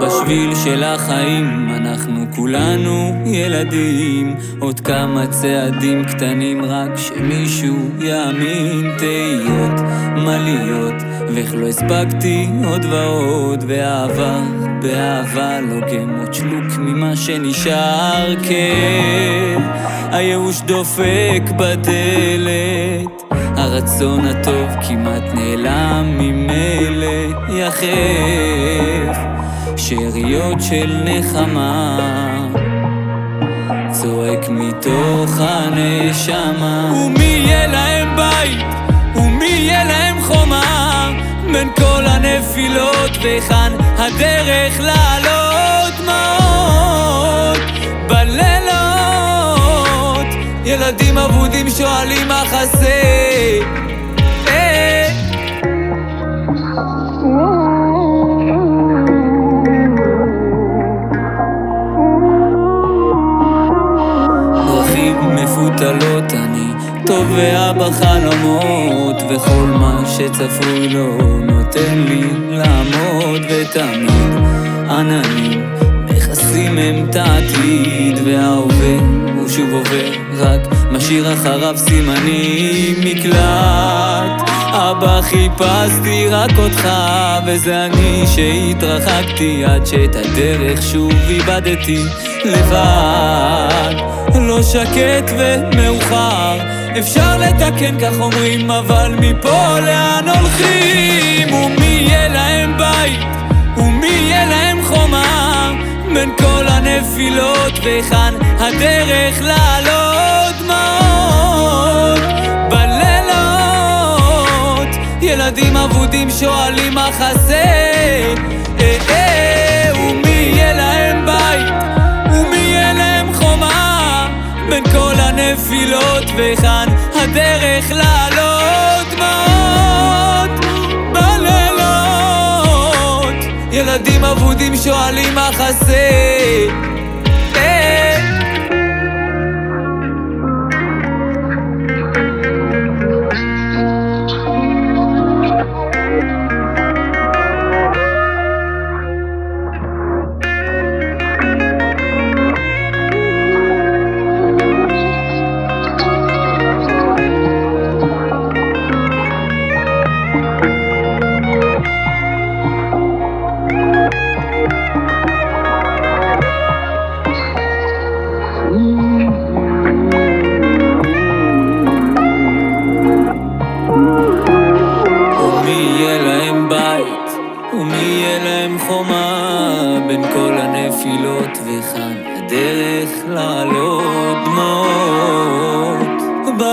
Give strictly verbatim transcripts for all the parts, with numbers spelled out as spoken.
בשביל של החיים אנחנו כולנו ילדים, עוד כמה צעדים קטנים רק שמישהו יאמין. תהיות, מה להיות, ואיך לא הספקתי עוד ועוד, והעבר באהבה לוגם עוד שלוק ממה שנשאר. כאב, הייאוש דופק בדלת, הרצון הטוב כמעט נעלם ממילא. יחף שאריות של נחמה צועק מתוך הנשמה. ומי יהיה להם בית? ומי יהיה להם חומה בין כל הנפילות? וכאן הדרך לעלות דמעות בלילות, ילדים אבודים שואלים מה חסר. מפותלות אני טובע בחלומות, וכל מה שצפוי לא נותן לי לעמוד. ותמיד עננים מכסים הם את העתיד, וההווה הוא שוב עובר רק משאיר אחריו סימנים. מקלט אבא חיפשתי רק אותך, וזה אני שהתרחקתי עד שאת הדרך שוב איבדתי לבד. לא שקט ומאוחר, אפשר לתקן כך אומרים, אבל מפה לאן הולכים? ומי יהיה להם בית? ומי יהיה להם חומה בין כל הנפילות? וכאן הדרך לעלות דמעות בלילות, ילדים אבודים שואלים מה חסר. אה, אה, ומי יהיה להם בית? ומי יהיה להם חומה בין כל הנפילות? וכאן הדרך לעלות דמעות בלילות, ילדים אבודים שואלים מה חסר. ומי יהיה להם חומה בין כל הנפילות? וכאן הדרך לעלות דמעות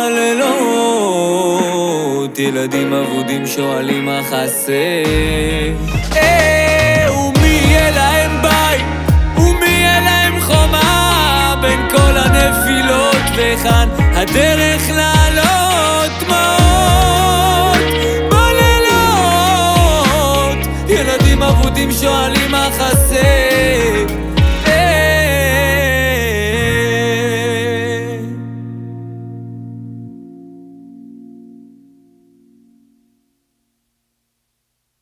בלילות, ילדים אבודים שואלים מה חסר. ומי יהיה להם בית? ומי יהיה להם חומה בין כל הנפילות? וכאן הדרך לעלות דמעות בלילות, ילדים אבודים שואלים מה חסר.